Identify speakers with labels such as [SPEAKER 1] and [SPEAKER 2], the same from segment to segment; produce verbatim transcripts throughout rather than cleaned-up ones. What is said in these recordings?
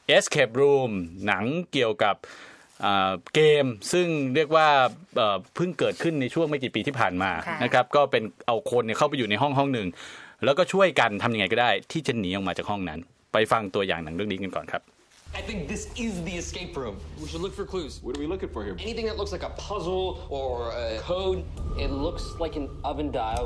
[SPEAKER 1] Escape Room หนังเกี่ยวกับเกมซึ่งเรียกว่าเพิ่งเกิดขึ้นในช่วงไม่กี่ปีที่ผ่านมานะครับก็เป็นเอาคนเนี่ยเข้าไปอยู่ในห้องห้องหนึ่งแล้วก็ช่วยกันทำยังไงก็ได้ที่จะหนีออกมาจากห้องนั้นไปฟังตัวอย่างหนังเรื่องนี้กันก่อนครับ
[SPEAKER 2] I think this is the escape room.
[SPEAKER 3] We should look for clues. What are we looking for here?
[SPEAKER 2] Anything that looks like a puzzle or a code.
[SPEAKER 4] It looks like an oven dial.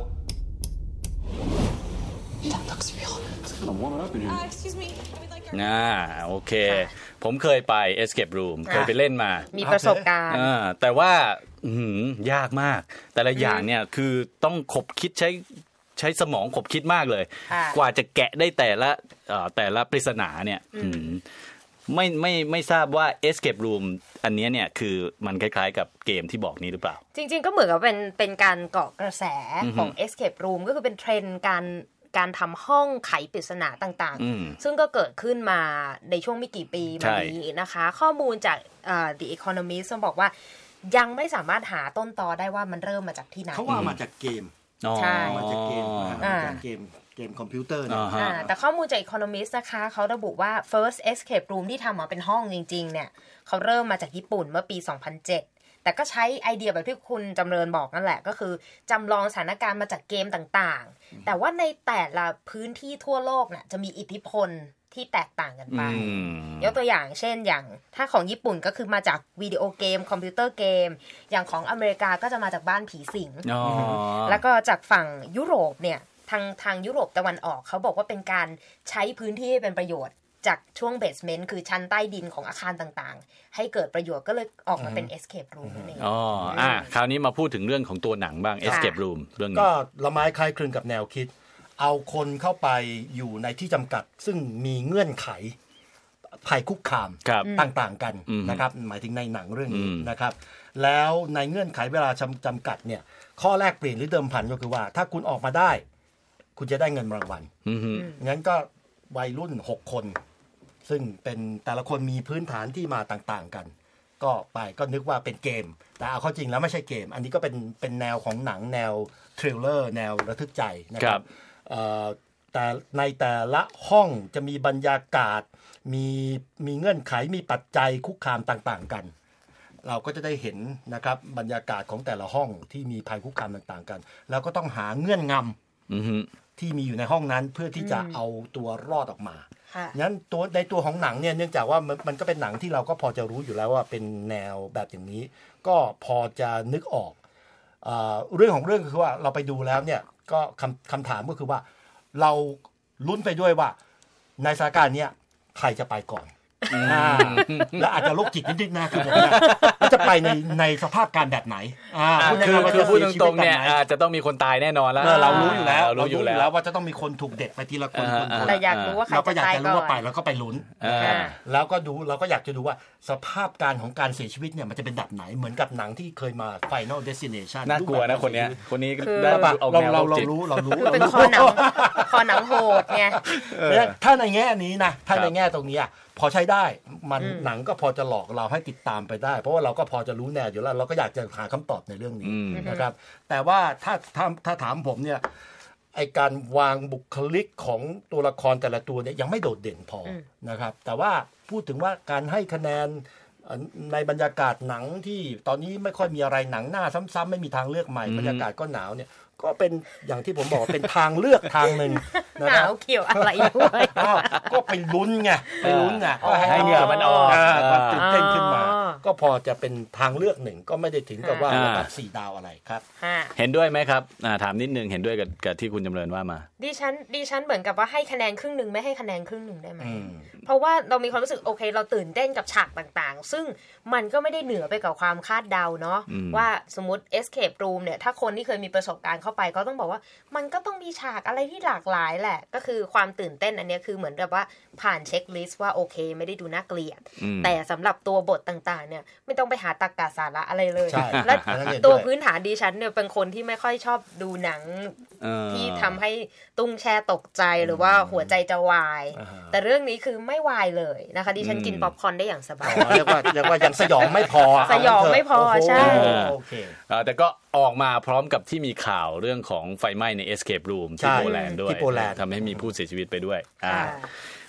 [SPEAKER 2] That looks real.
[SPEAKER 3] It's kind of warming up in here.
[SPEAKER 5] Uh, excuse me. We'd like our...
[SPEAKER 1] อ่าโอเคผมเคยไป Escape Room เคยไปเล่นมา
[SPEAKER 6] มีประสบการณ์
[SPEAKER 1] แต่ว่าหืยากมากแต่ละอย่างเนี่ยคือต้องขบคิดใช้ใช้สมองขบคิดมากเลยกว่าจะแกะได้แต่ละแต่ละปริศนาเนี่ยไม่ไม่ไม่ทราบว่า Escape Room อันนี้เนี่ยคือมันคล้ายๆกับเกมที่บอกนี้หรือเปล่า
[SPEAKER 6] จริงๆก็เหมือนกับเป็นเป็นการเกาะกระแสของ Escape Room ก็คือเป็นเทรนด์การการทำห้องไขปริศนาต่างๆซึ่งก็เกิดขึ้นมาในช่วงไม่กี่ปีมานี้นะคะข้อมูลจาก The Economist บอกว่ายังไม่สามารถหาต้นตอได้ว่ามันเริ่มมาจากที่ไหน
[SPEAKER 7] เขาว่ามาจากเกม
[SPEAKER 6] ใช่
[SPEAKER 7] มาจากเกมมาจากเกมเกมคอมพิวเตอร์นะ
[SPEAKER 6] แต่ข้อมูลจาก Economist นะคะเขาระบุว่า first escape room ที่ทำมาเป็นห้องจริงๆเนี่ยเขาเริ่มมาจากญี่ปุ่นเมื่อปีสองพันเจ็ดแต่ก็ใช้ไอเดียแบบที่คุณจำเริญบอกนั่นแหละก็คือจำลองสถานการณ์มาจากเกมต่างๆแต่ว่าในแต่ละพื้นที่ทั่วโลกน่ะจะมีอิทธิพลที่แตกต่างกันไปยกตัวอย่างเช่นอย่างถ้าของญี่ปุ่นก็คือมาจากวิดีโอเกมคอมพิวเตอร์เกมอย่างของอเมริกาก็จะมาจากบ้านผีสิงแล้วก็จากฝั่งยุโรปเนี่ยทางทางยุโรปตะวันออกเขาบอกว่าเป็นการใช้พื้นที่ให้เป็นประโยชน์จากช่วงเบสเมนต์คือชั้นใต้ดินของอาคารต่างๆให้เกิดประโยชน์ก็เลยออกมาเป็น Escape Room นั่นเอง
[SPEAKER 1] อ๋ออ่ะคราวนี้มาพูดถึงเรื่องของตัวหนังบ้าง Escape Room เรื่องนี้
[SPEAKER 7] ก็ละไม้คล้ายคลึงกับแนวคิดเอาคนเข้าไปอยู่ในที่จำกัดซึ่งมีเงื่อนไขภัยคุกคามต่างๆกันนะครับหมายถึงในหนังเรื่องนี้นะครับแล้วในเงื่อนไขเวลาจำกัดเนี่ยข้อแรกเปลี่ยนหรือเดิมพันก็คือว่าถ้าคุณออกมาได้คุณจะได้เงินรางวัลงั้นก็วัยรุ่นหกคนซึ่งเป็นแต่ละคนมีพื้นฐานที่มาต่างๆกันก็ไปก็นึกว่าเป็นเกมแต่เอาเข้าจริงแล้วไม่ใช่เกมอันนี้ก็เป็นเป็นแนวของหนังแนวทริลเลอร์แนวระทึกใจนะครับแต่ในแต่ละห้องจะมีบรรยากาศมีมีเงื่อนไขมีปัจจัยคุกคามต่างๆกันเราก็จะได้เห็นนะครับบรรยากาศของแต่ละห้องที่มีภัยคุกคามต่างๆกันแล้วก็ต้องหาเงื่อนงำที่มีอยู่ในห้องนั้นเพื่อที่จะเอาตัวรอดออกมางั้นตัวในตัวของหนังเนี่ยเนื่องจากว่ามันมันก็เป็นหนังที่เราก็พอจะรู้อยู่แล้วว่าเป็นแนวแบบอย่างนี้ก็พอจะนึกออกเอ่อเรื่องของเรื่องคือว่าเราไปดูแล้วเนี่ยก็คำคำถามก็คือว่าเราลุ้นไปด้วยว่าในสถานการณ์นี้ใครจะไปก่อนและอาจจะโรคจิตนิดๆนะคือผมจะไปในในสภาพการแบบไหน
[SPEAKER 1] คือคือพูดตรงๆเนี่ยจะต้องมีคนตายแน่นอนแล้ว
[SPEAKER 7] เรารู้อยู่แล้วเรารู้อยู่แล้วว่าจะต้องมีคนถูกเด็ดไปทีละคน
[SPEAKER 6] แต่อยากรู้ว่าใครจะตายก่อนเราก็อยากจะรู้ว่า
[SPEAKER 7] ไปแล้วก็ไปลุ้นแล้วก็ดูเราก็อยากจะดูว่าสภาพการของการเสียชีวิตเนี่ยมันจะเป็นแบบไหนเหมือนกับหนังที่เคยมา Final Destination
[SPEAKER 1] น่ากลัวนะคนนี้คนนี้
[SPEAKER 7] ได้เราเราเรารู้เรารู้
[SPEAKER 6] เป็นคอหนังคอหนังโหดไง
[SPEAKER 7] ถ้าในแง่นี้นะถ้าในแง่ตรงนี้พอใช้ได้มันหนังก็พอจะหลอกเราให้ติดตามไปได้เพราะว่าเราก็พอจะรู้แนวอยู่แล้วเราก็อยากจะหาคำตอบในเรื่องนี้นะครับแต่ว่าถ้าถ้าถ้าถามผมเนี่ยไอการวางบุคลิกของตัวละครแต่ละตัวเนี่ยยังไม่โดดเด่นพอนะครับแต่ว่าพูดถึงว่าการให้คะแนนในบรรยากาศหนังที่ตอนนี้ไม่ค่อยมีอะไรหนังหน้าซ้ำๆไม่มีทางเลือกใหม่บรรยากาศก็หนาวเนี่ยก็เป็นอย่างที่ผมบอกเป็นทางเลือกทางหนึ่ง
[SPEAKER 6] หนาวเกี่ยวอะไรด้วย
[SPEAKER 7] ก็ไปลุ้นไงไปลุ้นไง
[SPEAKER 1] ก็ให้เหงื่อมันออก
[SPEAKER 7] ความตื่นเต้นขึ้นมาก็พอจะเป็นทางเลือกหนึ่งก็ไม่ได้ถึงกับว่าระดับสี่ดาวอะไรครับ
[SPEAKER 1] เห็นด้วยไหมครับถามนิดนึงเห็นด้วยกับกับที่คุณจำเริญว่ามา
[SPEAKER 6] ดิฉันดิฉันเหมือนกับว่าให้คะแนนครึ่งนึงไม่ให้คะแนนครึ่งนึงได้ไหมเพราะว่าเรามีความรู้สึกโอเคเราตื่นเต้นกับฉากต่างๆซึ่งมันก็ไม่ได้เหนือไปกับความคาดเดาเนาะว่าสมมติ Escape Room เนี่ยถ้าคนที่เคยมีประสบการณ์เข้าไปก็ต้องบอกว่ามันก็ต้องมีฉากอะไรที่หลากหลายแหละก็คือความตื่นเต้นอันนี้คือเหมือนกับว่าผ่านเช็คลิสต์ว่าโอเคไม่ได้ดูน่าเกลียดแต่สำหรับตัวบทต่างๆเนี่ยไม่ต้องไปหาตรรกะสาระอะไรเลยและตัวพื้นฐานดิฉันเนี่ยเป็นคนที่ไม่ค่อยชอบดูหนังที่ทำให้ตุ้งแช่ตกใจหรือว่าหัวใจจะวายแต่เรื่องนี้คือไม่วายเลยนะคะดิฉันกินป๊อปคอร์นได้อย่างสบาย
[SPEAKER 7] เรียกว่าเรียกว่ายังสยองไม่พอ
[SPEAKER 6] สยองไม่พอใช่
[SPEAKER 1] โอเคแต่ก็ออกมาพร้อมกับที่มีข่าวเรื่องของไฟไหม้ใน Escape Room ที่โปแลนด์ด้วยทำให้มีผู้เสียชีวิตไปด้วย